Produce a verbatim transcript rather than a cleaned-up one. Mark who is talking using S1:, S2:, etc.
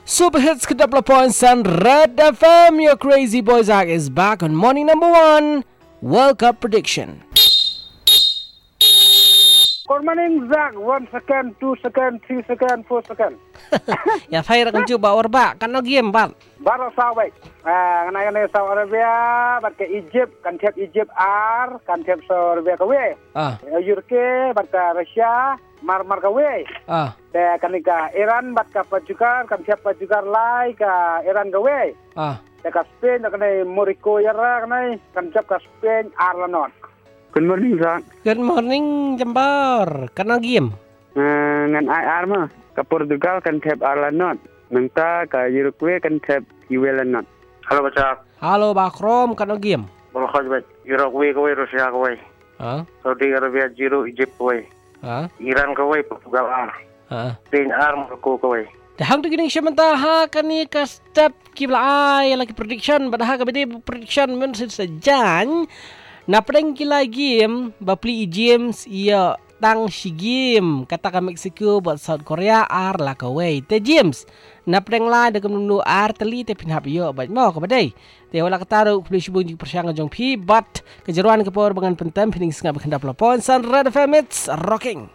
S1: Super Hits ke dua puluh poin Red F M. Your crazy boy Zach is back on morning number one World Cup prediction.
S2: Good morning Zach. One second, two second, three second, four second.
S1: Ya saya akan cuba orba kan no game bat.
S2: Baru sawai. Ah, ngana ngana Saudi Arabia bat ke Egypt, kan tiap Egypt R, kan tiap Saudi Arabia ke we.
S1: Ah.
S2: Turki bat ke Rusia, mar mar ke we.
S1: Ah.
S2: Te kan ka Iran bat ke Portugal, kan tiap Portugal lai ke Iran ke we.
S1: Ah.
S2: Te ka Spain kan Morocco ya ra kan kan tiap ke Spain Ireland.
S3: Good morning, Zak.
S1: Good morning Jember. Kan no game.
S3: Uh, ngan I R mah ke Portugal kan tap Ireland. Nanta ke Uruguay kan tap Ireland.
S4: Halo baca.
S1: Halo Bakrom kan no game.
S4: Boleh kau jawab. Uruguay kau, Rusia kau.
S1: Ah.
S4: Saudi Arabia zero, Egypt kau.
S1: Ah.
S4: Iran kau, Portugal R.
S1: Ah.
S4: Spain R, Morocco kau.
S1: Dahang tu gini sementara kan ni ke step kibla ai lagi prediction padahal ke bede prediction men sejan. Na pedang kila game bapli James ia tang si game katakan Mexico buat South Korea ar la kawai te James na pedang la de kemnu ar teli te pinhap yo bat mau ke badai te wala kataru pli shibung persyang jong pi but kejeruan ke por bangan pentem pining sengap kendap lapon Red F M it's rocking.